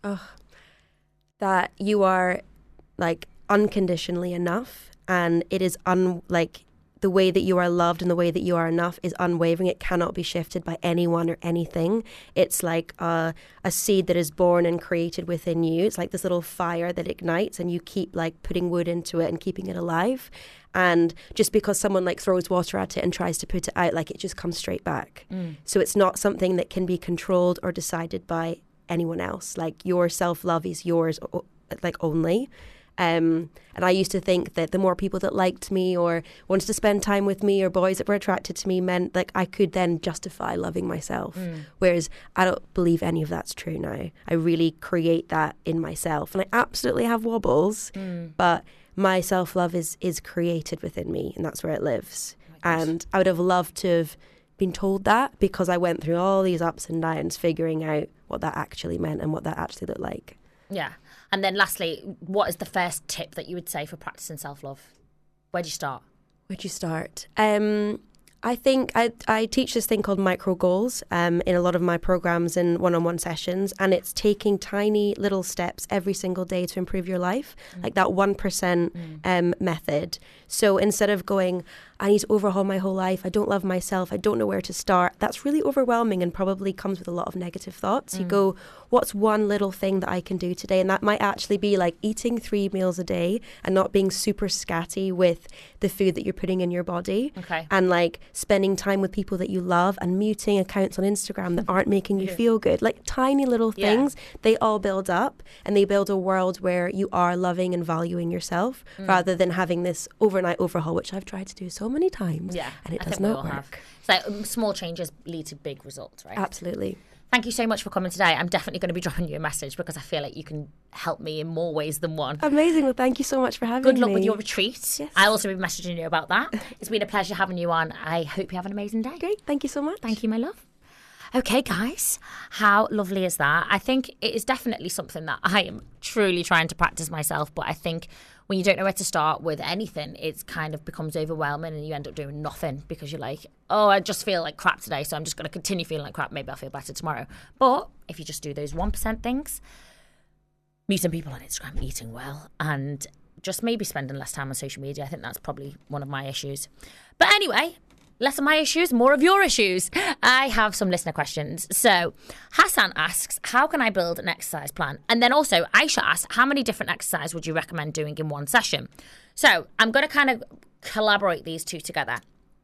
That you are like unconditionally enough, and it is like the way that you are loved and the way that you are enough is unwavering. It cannot be shifted by anyone or anything. It's like a seed that is born and created within you. It's like this little fire that ignites, and you keep like putting wood into it and keeping it alive. And just because someone like throws water at it and tries to put it out, like, it just comes straight back. So it's not something that can be controlled or decided by anyone else. Like, your self-love is yours, like, only. And I used to think that the more people that liked me or wanted to spend time with me or boys that were attracted to me meant like I could then justify loving myself. Whereas I don't believe any of that's true now. I really create that in myself. And I absolutely have wobbles, but my self-love is created within me, and that's where it lives. And I would have loved to have been told that, because I went through all these ups and downs figuring out what that actually meant and what that actually looked like. Yeah. And then lastly, what is the first tip that you would say for practicing self-love? Where'd you start? I think I teach this thing called micro goals in a lot of my programs and one-on-one sessions, and it's taking tiny little steps every single day to improve your life, like that 1% method. So instead of going, I need to overhaul my whole life. I don't love myself. I don't know where to start. That's really overwhelming and probably comes with a lot of negative thoughts. You go, what's one little thing that I can do today? And that might actually be like eating 3 meals a day and not being super scatty with the food that you're putting in your body. Okay. And like spending time with people that you love and muting accounts on Instagram that aren't making you feel good. Like tiny little things, they all build up and they build a world where you are loving and valuing yourself rather than having this overnight overhaul, which I've tried to do so many times. Yeah, and it I does think we not all work. have. It's like small changes lead to big results, right? Absolutely. Thank you so much for coming today. I'm definitely going to be dropping you a message because I feel like you can help me in more ways than one. Amazing. Well, thank you so much for having me. Good luck with your retreat. Yes. I'll also be messaging you about that. It's been a pleasure having you on. I hope you have an amazing day. Great. Thank you so much. Thank you, my love. Okay, guys, how lovely is that? I think it is definitely something that I am truly trying to practice myself, but I think when you don't know where to start with anything, it kind of becomes overwhelming and you end up doing nothing because you're like, oh, I just feel like crap today, so I'm just going to continue feeling like crap. Maybe I'll feel better tomorrow. But if you just do those 1% things, meeting people on Instagram, eating well, and just maybe spending less time on social media, I think that's probably one of my issues. But anyway, less of my issues, more of your issues. I have some listener questions. So Hassan asks, how can I build an exercise plan? And then also Aisha asks, how many different exercises would you recommend doing in one session? So I'm going to kind of collaborate these two together.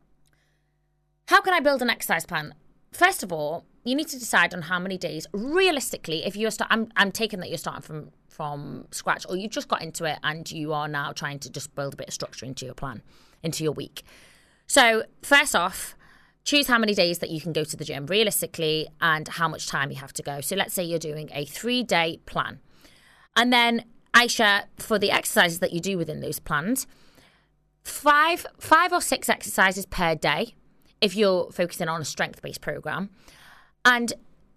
How can I build an exercise plan? First of all, you need to decide on how many days. Realistically, if you're I'm taking that you're starting from scratch, or you just got into it and you are now trying to just build a bit of structure into your plan, into your week. So first off, choose how many days that you can go to the gym realistically and how much time you have to go. So let's say you're doing a 3-day plan. And then Aisha, for the exercises that you do within those plans, 5 or 6 exercises per day if you're focusing on a strength-based program, and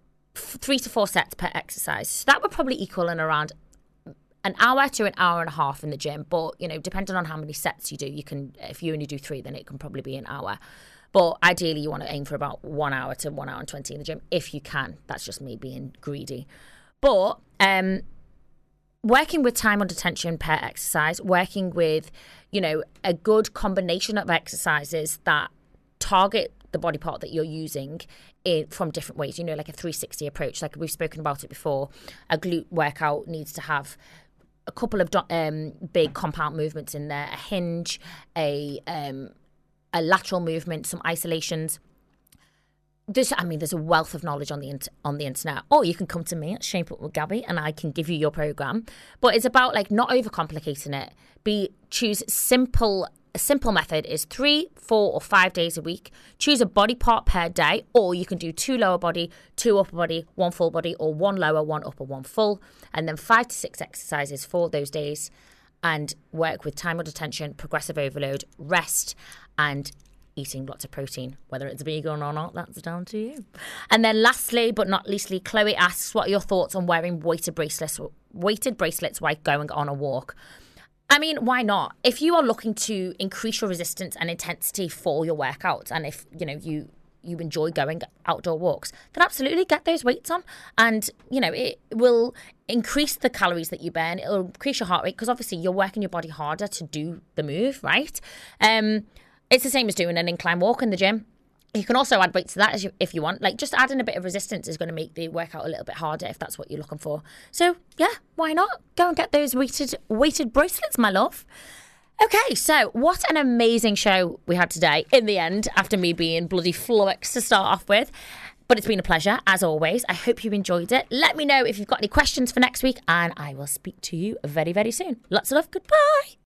3 to 4 sets per exercise. So that would probably equal in around an hour to an hour and a half in the gym. But, you know, depending on how many sets you do, you can, if you only do 3, then it can probably be an hour. But ideally, you want to aim for about 1 hour to 1 hour and 20 in the gym, if you can. That's just me being greedy. But working with time under tension per exercise, working with, you know, a good combination of exercises that target the body part that you're using from different ways, you know, like a 360 approach. Like we've spoken about it before, a glute workout needs to have a couple of big compound movements in there, a hinge, a lateral movement, some isolations. There's a wealth of knowledge on the internet. Or you can come to me at Shape Up with Gabby and I can give you your program. But it's about like not overcomplicating it. Choose simple. A simple method is 3, 4 or 5 days a week. Choose a body part per day, or you can do 2 lower body, 2 upper body, 1 full body, or 1 lower, 1 upper, 1 full. And then 5 to 6 exercises for those days. And work with time under tension, progressive overload, rest, and eating lots of protein. Whether it's vegan or not, that's down to you. And then lastly, but not leastly, Chloe asks, what are your thoughts on wearing weighted bracelets while going on a walk? I mean, why not? If you are looking to increase your resistance and intensity for your workouts, and if, you know, you enjoy going outdoor walks, then absolutely get those weights on. And, you know, it will increase the calories that you burn. It'll increase your heart rate because obviously you're working your body harder to do the move, right? It's the same as doing an incline walk in the gym. You can also add weights to that if you want. Like, just adding a bit of resistance is going to make the workout a little bit harder if that's what you're looking for. So, yeah, why not? Go and get those weighted bracelets, my love. Okay, so what an amazing show we had today in the end, after me being bloody flummoxed to start off with. But it's been a pleasure, as always. I hope you enjoyed it. Let me know if you've got any questions for next week, and I will speak to you very, very soon. Lots of love. Goodbye.